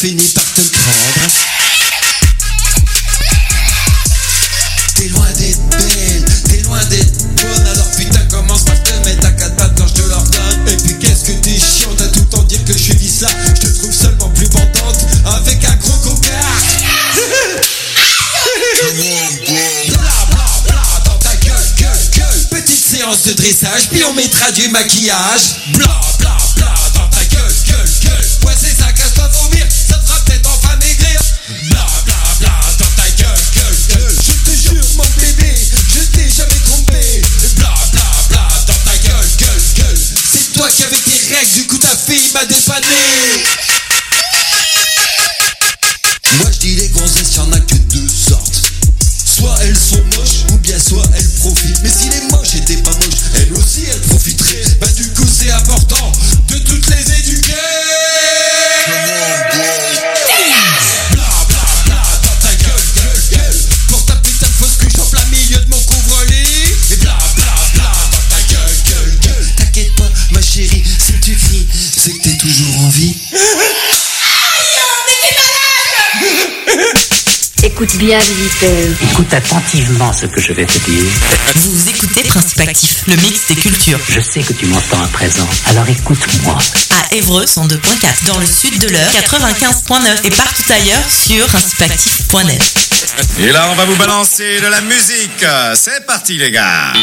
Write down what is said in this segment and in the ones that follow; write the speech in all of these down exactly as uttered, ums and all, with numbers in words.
fini par te le prendre. T'es loin d'être belle, t'es loin d'être bonne. Alors putain commence par te mettre à quatre pattes quand je te l'ordonne. Et puis qu'est-ce que t'es chiante à tout le temps dire que je suis vissa. Je te trouve seulement plus bandante avec un gros cocard. Bla bla bla dans ta gueule, gueule, gueule. Petite séance de dressage, puis on mettra du maquillage. Bla bla bla dans ta gueule, gueule, gueule. Ouais c'est ça, casse pas vomir, ça te fera peut-être enfin maigrir. Bla bla bla dans ta gueule, gueule, gueule. Je te jure mon bébé, je t'ai jamais trompé. Bla bla bla dans ta gueule, gueule, gueule. C'est toi qui avais tes règles, du coup ta fille m'a dépanné. Moi je dis les gonzesses, y'en a que deux sortes. Soit elles sont moches, ou bien soit elles profitent. Mais si les moches étaient pas moches, elles aussi elles profiteraient. Bah du coup c'est important de toutes les éduquer. Bla bla bla dans ta gueule, gueule, gueule. Pour ta putain de fausse cuche en plein milieu de mon couvre-lit. Et bla bla bla dans ta gueule, gueule, gueule. T'inquiète pas ma chérie, si tu cries, c'est que t'es toujours en vie. Écoute bien, visiteur. Écoute attentivement ce que je vais te dire. Vous écoutez Principe Actif, le mix des cultures. Je sais que tu m'entends à présent, alors écoute-moi. À Évreux, cent deux point quatre, dans le sud de l'Eure, quatre-vingt-quinze point neuf et partout ailleurs sur principe actif point net. Et là, on va vous balancer de la musique. C'est parti, les gars.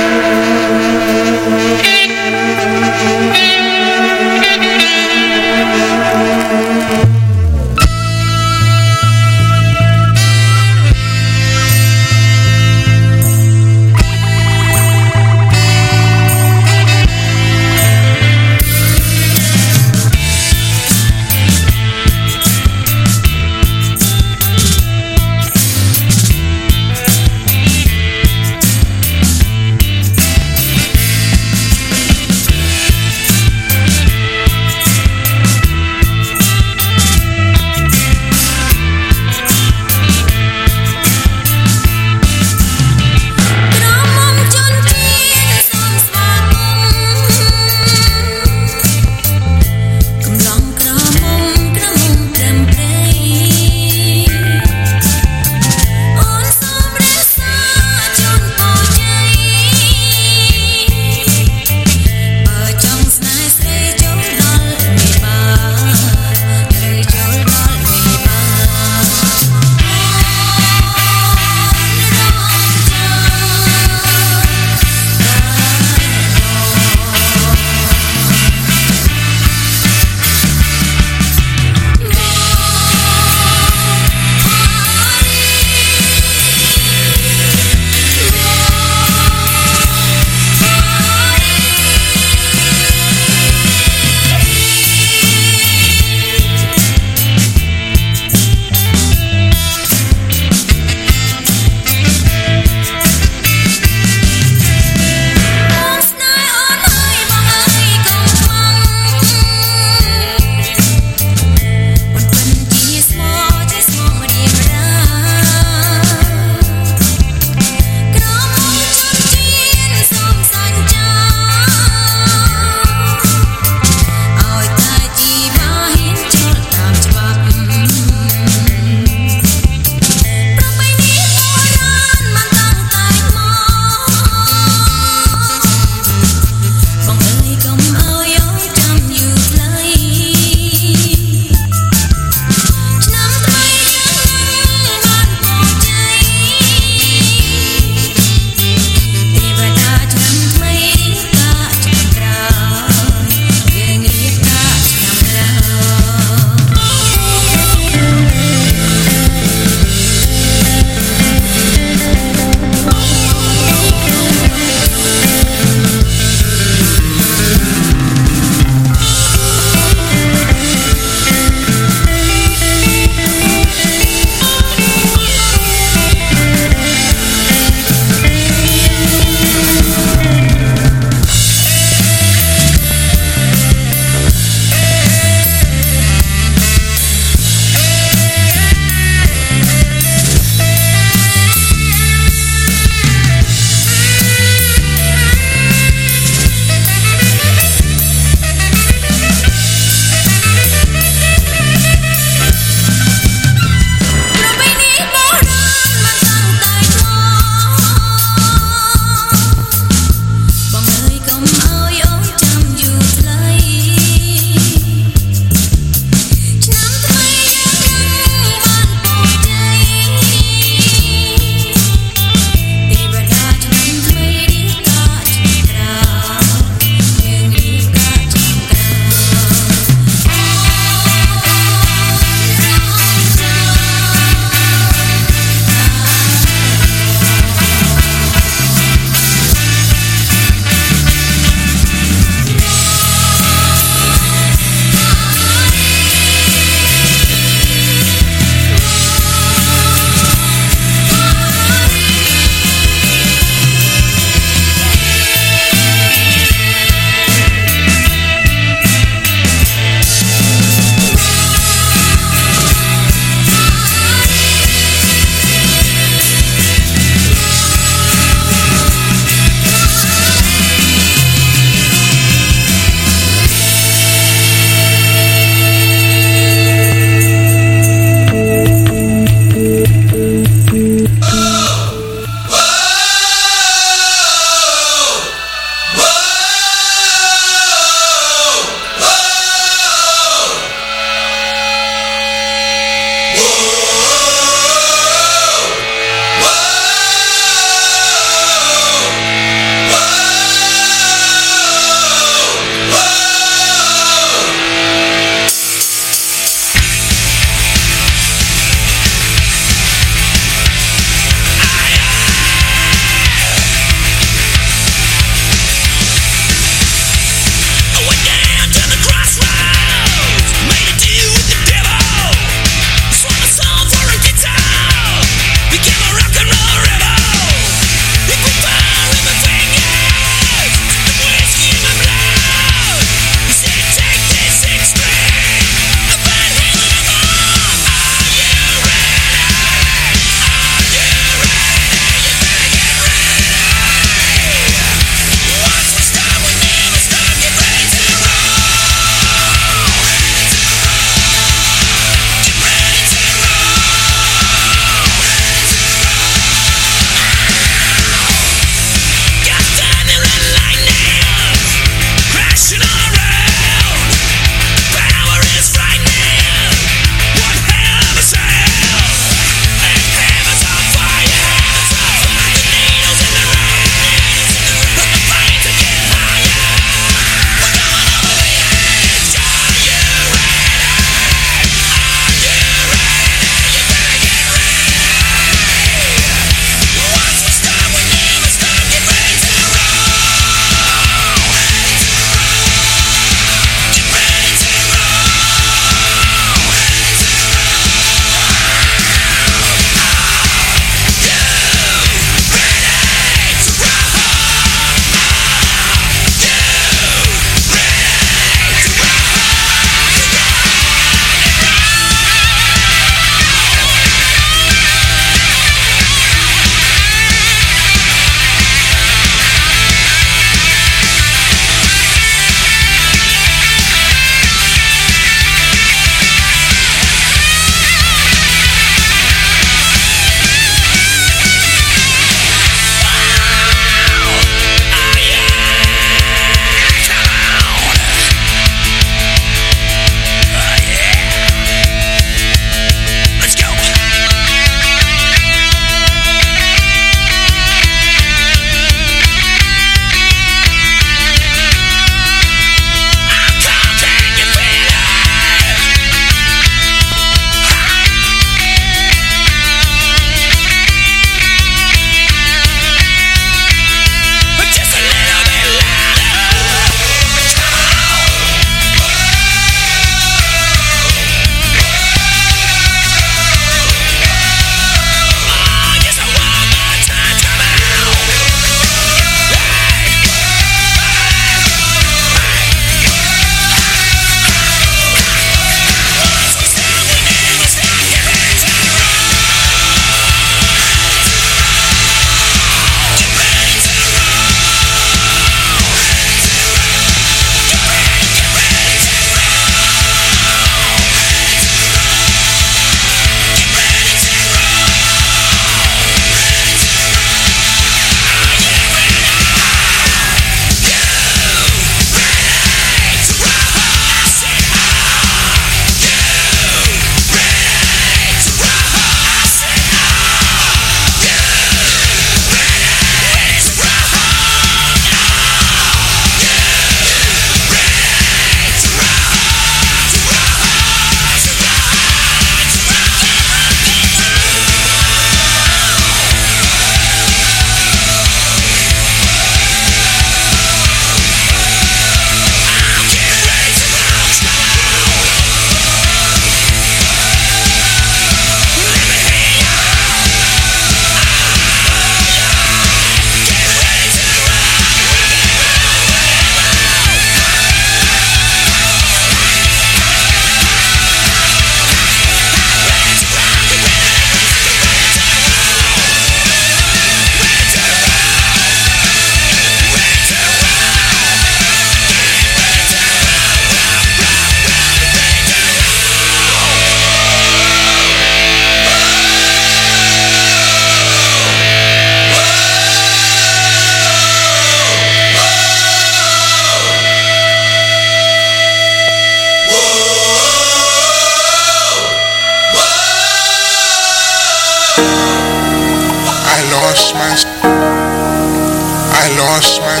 lost my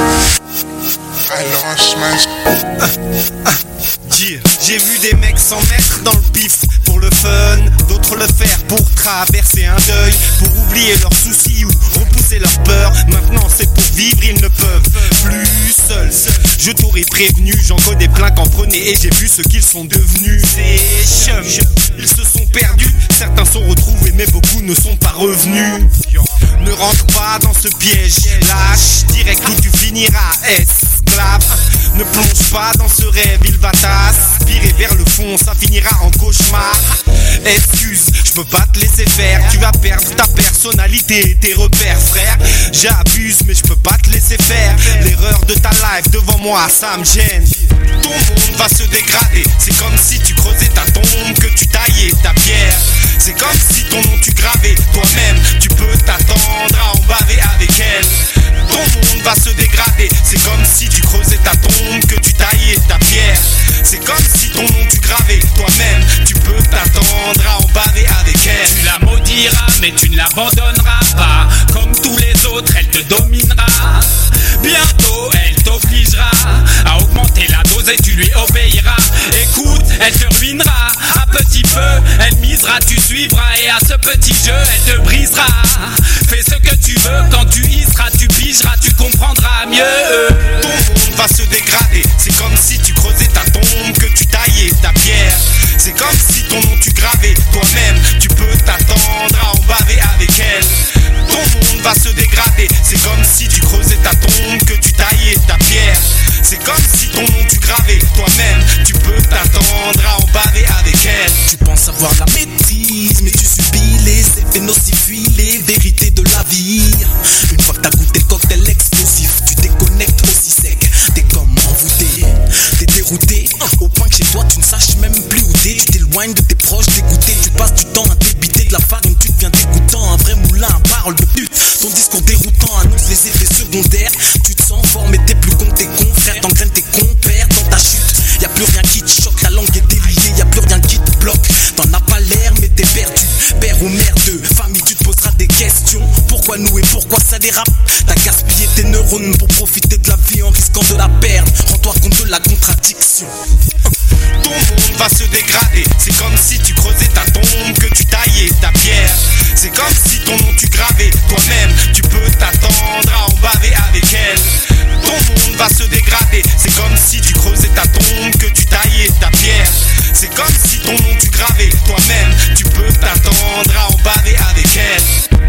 I lost my Yeah. J'ai vu des mecs s'en mettre dans le pif pour le fun, d'autres le faire pour traverser un deuil, pour oublier leurs soucis ou repousser leurs peurs. Maintenant c'est pour vivre, ils ne peuvent plus seuls. Je t'aurais prévenu, j'en connais plein qu'en prenaient et j'ai vu ce qu'ils sont devenus. Ces chums, ils se sont perdus, certains sont retrouvés mais beaucoup ne sont pas revenus. Ne rentre pas dans ce piège, lâche direct où tu finiras esclave. Ne plonge pas dans ce rêve, il va t'aspirer vers le fond, ça finira en cauchemar. Excuse, je peux pas te laisser faire, tu vas perdre ta personnalité et tes repères, frère. J'abuse mais je peux pas te laisser faire. L'erreur de ta life devant moi, ça me gêne. Ton monde va se dégrader, c'est comme si tu creusais ta tombe, que tu taillais ta pierre. C'est comme si ton nom tu gravais toi-même, tu peux t'attendre à en baver avec elle. Ton monde va se dégrader, c'est comme si tu creusais ta tombe, que tu taillais ta pierre. C'est comme si ton nom tu gravais toi-même, tu peux t'attendre à en baver avec elle. Tu la maudiras mais tu ne l'abandonneras pas. Comme tous les autres elle te dominera. Bientôt elle t'obligera à augmenter la dose et tu lui obéiras. Écoute, elle te ruinera à petit feu, elle misera, tu suivras et à ce petit jeu elle te brisera. Fais ce que tu veux, quand tu y seras tu pigeras, tu comprendras mieux. Ton monde va se dégrader, c'est comme si tu creusais ta tombe, que tu taillais ta pierre. C'est comme si ton nom tu gravais toi-même, tu peux t'attendre à en baver avec elle. Ton monde va se dégrader, c'est comme si tu creusais ta tombe, que tu taillais ta pierre. C'est comme si ton nom tu gravais toi-même, tu peux t'attendre à en baver avec elle. Tu penses avoir la maîtrise, mais tu subis les effets nocifs, fuis les vérités de la vie. Une fois que t'as goûté le cocktail explosif, tu déconnectes aussi sec. T'es comme envoûté, t'es dérouté, au point que chez toi tu ne saches même plus où t'es. Tu t'éloignes de tes proches dégoûtés, tu passes du temps à débiter de la farine, tu deviens dégoûtant. Un vrai moulin à parole de pute, ton discours déroutant annonce les effets secondaires. Tu te sens fort mais t'es plus con que tes confrères, t'engraines tes compères dans ta chute. Y'a plus rien qui te choque, ta langue est déliée, y'a plus rien qui te bloque. T'en as pas l'air mais t'es perdu, père ou mère de famille, tu te poseras des questions. Pourquoi nous et pourquoi ça dérape? T'as gaspillé tes neurones pour profiter de la vie en risquant de la perdre. Rends-toi compte de la contradiction. Ton monde va se dégrader, c'est comme si tu creusais ta tombe, que tu taillais ta pierre. C'est comme si ton nom tu gravais toi-même, tu peux t'attendre à en baver avec elle. Ton monde va se dégrader, c'est comme si tu creusais ta tombe, que tu taillais ta pierre. C'est comme si ton nom tu gravais toi-même, tu peux t'attendre à en baver avec elle.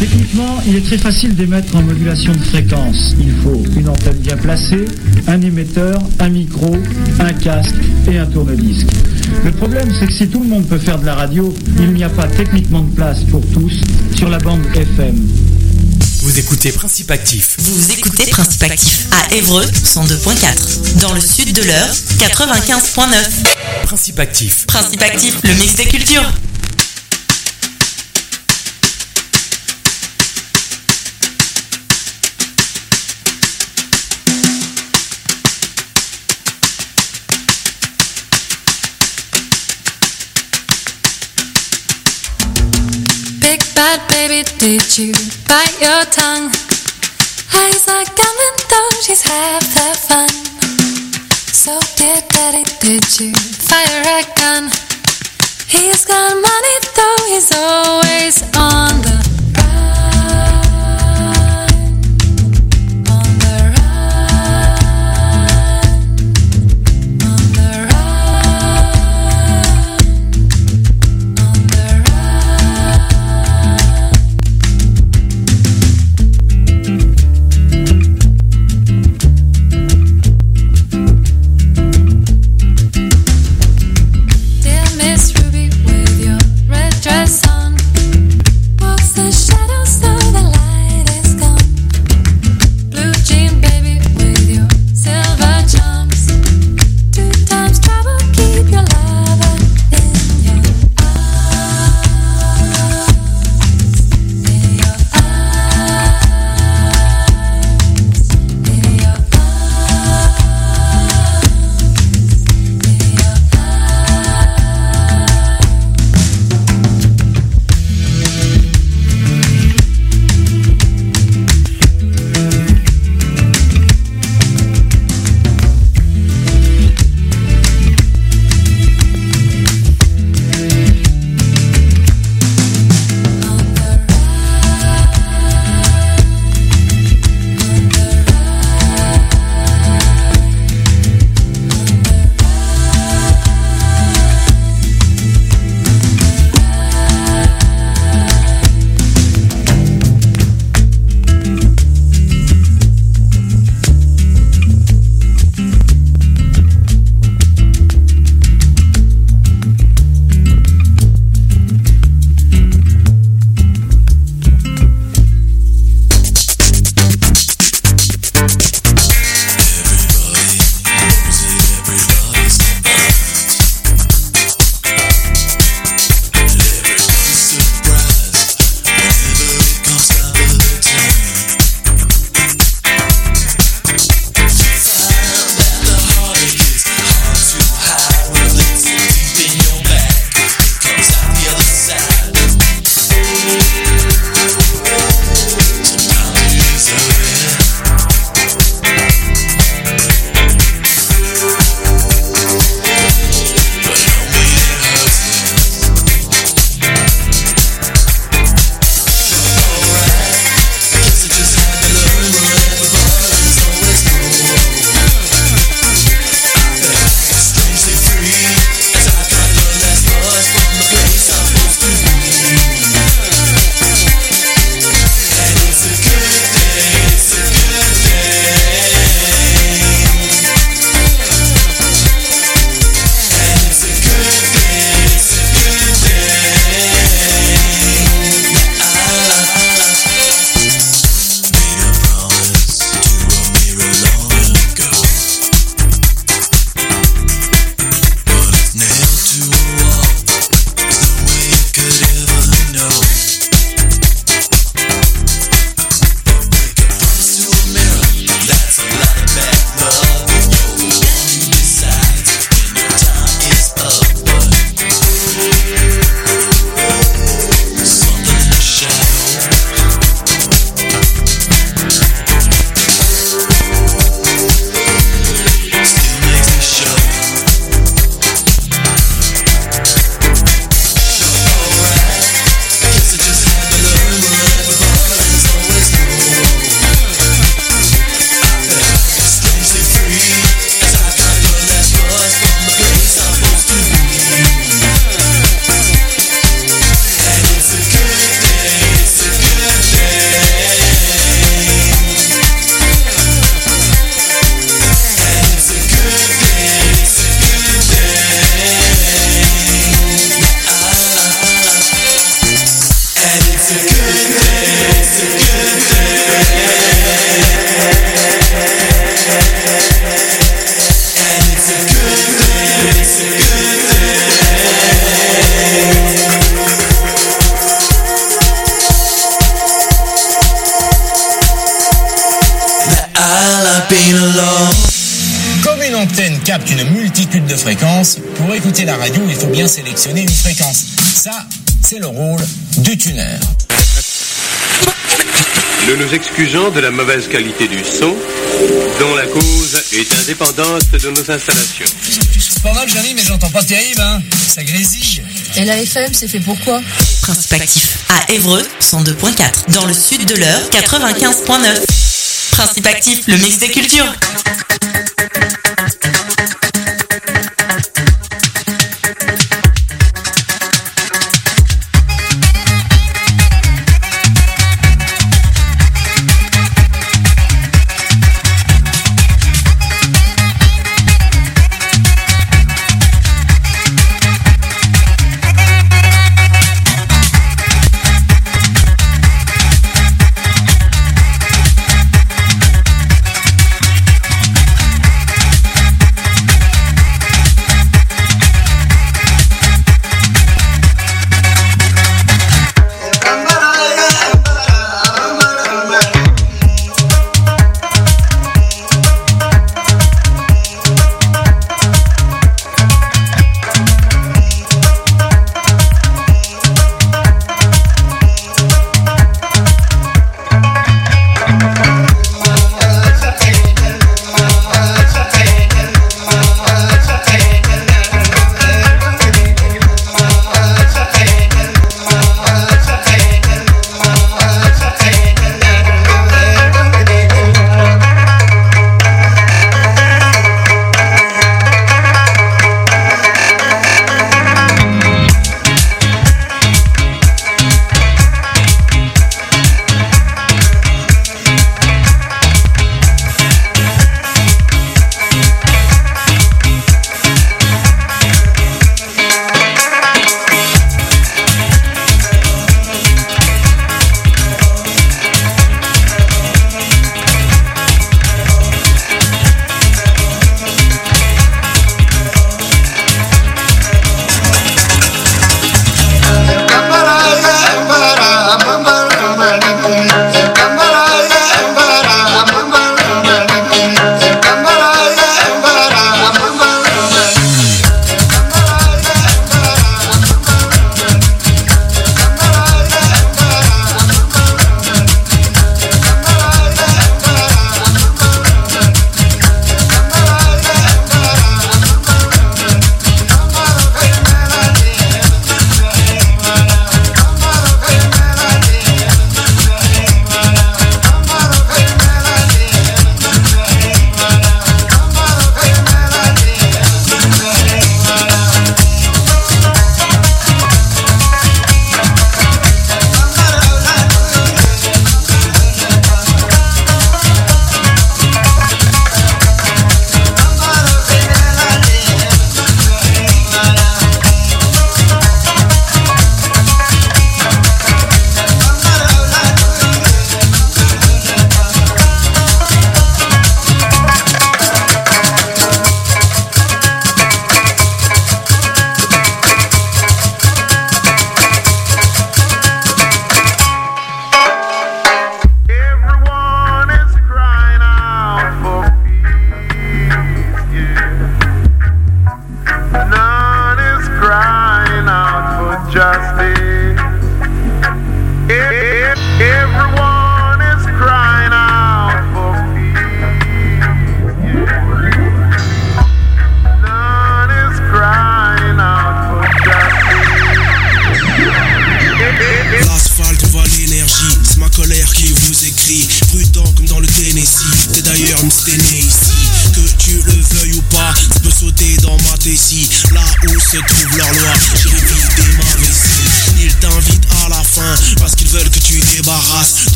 Techniquement, il est très facile d'émettre en modulation de fréquence. Il faut une antenne bien placée, un émetteur, un micro, un casque et un tourne-disque. Le problème, c'est que si tout le monde peut faire de la radio, il n'y a pas techniquement de place pour tous sur la bande F M. Vous écoutez Principe Actif. Vous écoutez Principe Actif à Évreux cent deux point quatre. Dans le sud de l'Eure, quatre-vingt-quinze point neuf. Principe Actif. Principe Actif, le mix des cultures. Big bad baby, did you bite your tongue? Eyes like gunning though she's half the fun. So dear daddy, did you fire a gun? He's got money though he's always on the And it's a good day, it's a good day. And it's a good day, it's a good day. That I'll have been alone. Comme une antenne capte une multitude de fréquences, pour écouter la radio, il faut bien sélectionner une fréquence. Ça, c'est le rôle du tuner. Nous nous excusons de la mauvaise qualité du son, dont la cause est indépendante de nos installations. C'est pas mal, Jerry, mais j'entends pas terrible, hein. Ça grésille. Et la F M, c'est fait pour quoi? Principe actif à Évreux, cent deux point quatre. Dans le sud de l'Eure, quatre-vingt-quinze point neuf. Principe actif, le mix des cultures.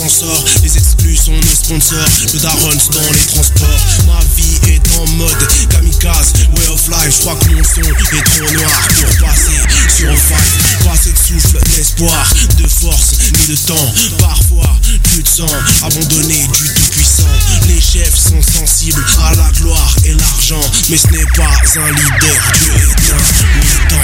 s'en sort, les exclus sont nos sponsors. Le Darons dans les transports. Ma vie est en mode kamikaze, way of life. Je crois que mon son est trop noir pour passer sur un fight. Passer de souffle, d'espoir, de force, ni de temps. Parfois, plus de sang, abandonné du tout-puissant. Les chefs sont sensibles à la gloire et l'argent, mais ce n'est pas un leader, Dieu est un militant.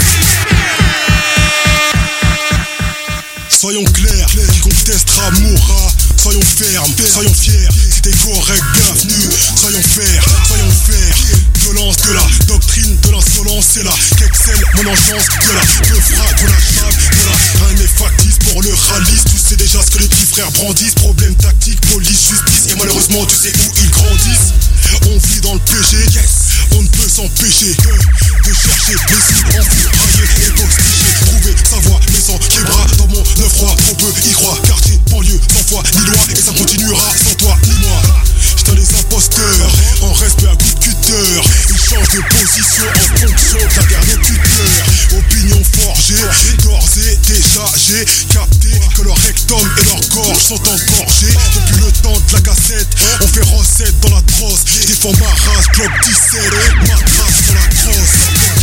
Soyons clairs, qui contestera mourra. Soyons fermes, soyons fiers. Si t'es correct, bienvenue. Soyons fair, soyons fair. Violence de la doctrine, de l'insolence, c'est là qu'excelle mon enchance. De la peufra, de la chave, de la rien n'est factice pour le rallye. Tu sais déjà ce que les petits frères brandissent. Problème tactique, police, justice. Et malheureusement tu sais où ils grandissent. On vit dans le péché, on ne peut s'empêcher que de chercher les cibles en fil, railler et posticher. Trouver sa voie, mais sans québra dans mon neuf froid. On peut y croire, quartier, banlieue, sans foi ni loi. Et ça continuera sans toi ni moi. J't'en les imposteurs, en respect à coup de cutter. Ils changent de position en fonction de la dernière tuteur. Opinion forgée, d'ores et déjà j'ai capté que leur rectum et leur gorge sont engorgés. Depuis le temps de la cassette, on fait recette dans la trosse. Défends ma race, bloc dix-sept, ma trace pour la crosse.